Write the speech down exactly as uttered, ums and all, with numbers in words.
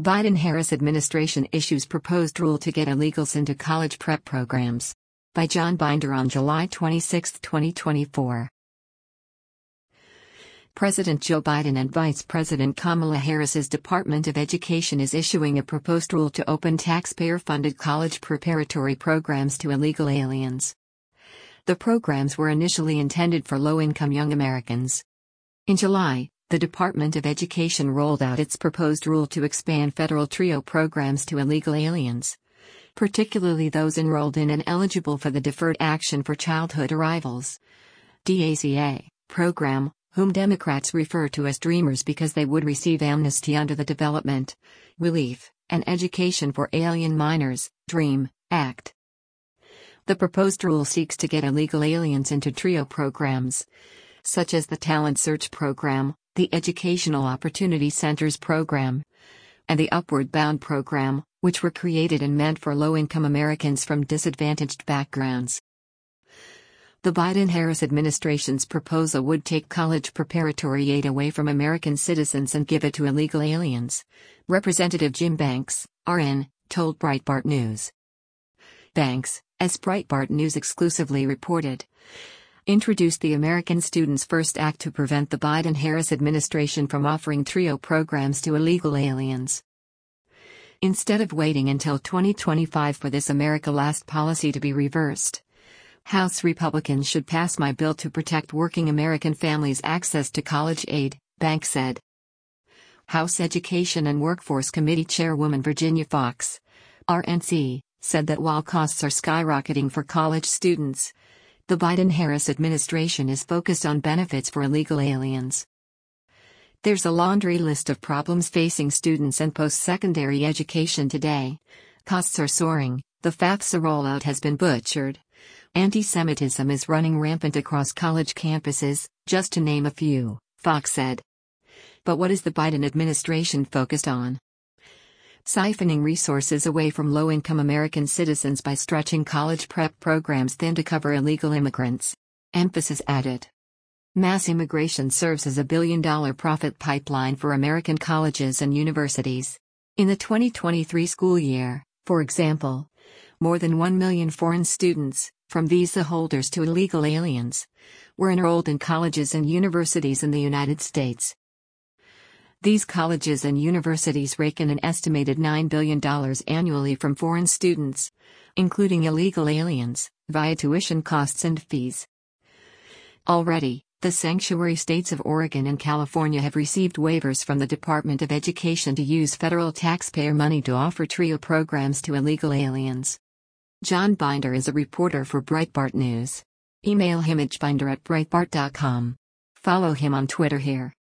Biden-Harris administration issues proposed rule to get illegals into college prep programs. By John Binder on July twenty-sixth, twenty twenty-four. President Joe Biden and Vice President Kamala Harris's Department of Education is issuing a proposed rule to open taxpayer-funded college preparatory programs to illegal aliens. The programs were initially intended for low-income young Americans. In July, the Department of Education rolled out its proposed rule to expand federal TRIO programs to illegal aliens, particularly those enrolled in and eligible for the Deferred Action for Childhood Arrivals (D A C A) program, whom Democrats refer to as Dreamers because they would receive amnesty under the Development, Relief, and Education for Alien Minors (DREAM) Act. The proposed rule seeks to get illegal aliens into TRIO programs, such as the Talent Search Program, the Educational Opportunity Centers Program, and the Upward Bound Program, which were created and meant for low-income Americans from disadvantaged backgrounds. The Biden-Harris administration's proposal would take college preparatory aid away from American citizens and give it to illegal aliens, Representative Jim Banks, R N, told Breitbart News. Banks, as Breitbart News exclusively reported, introduced the American Students First Act to prevent the Biden-Harris administration from offering TRIO programs to illegal aliens. Instead of waiting until twenty twenty-five for this America Last policy to be reversed, House Republicans should pass my bill to protect working American families' access to college aid, Banks said. House Education and Workforce Committee Chairwoman Virginia Foxx, R N C, said that while costs are skyrocketing for college students, the Biden-Harris administration is focused on benefits for illegal aliens. There's a laundry list of problems facing students and post-secondary education today. Costs are soaring, the FAFSA rollout has been butchered, anti-Semitism is running rampant across college campuses, just to name a few, Fox said. But what is the Biden administration focused on? Siphoning resources away from low-income American citizens by stretching college prep programs thin to cover illegal immigrants. Emphasis added. Mass immigration serves as a billion-dollar profit pipeline for American colleges and universities. In the twenty twenty-three school year, for example, more than one million foreign students, from visa holders to illegal aliens, were enrolled in colleges and universities in the United States. These colleges and universities rake in an estimated nine billion dollars annually from foreign students, including illegal aliens, via tuition costs and fees. Already, the sanctuary states of Oregon and California have received waivers from the Department of Education to use federal taxpayer money to offer TRIO programs to illegal aliens. John Binder is a reporter for Breitbart News. Email him at binder at breitbart dot com. Follow him on Twitter here.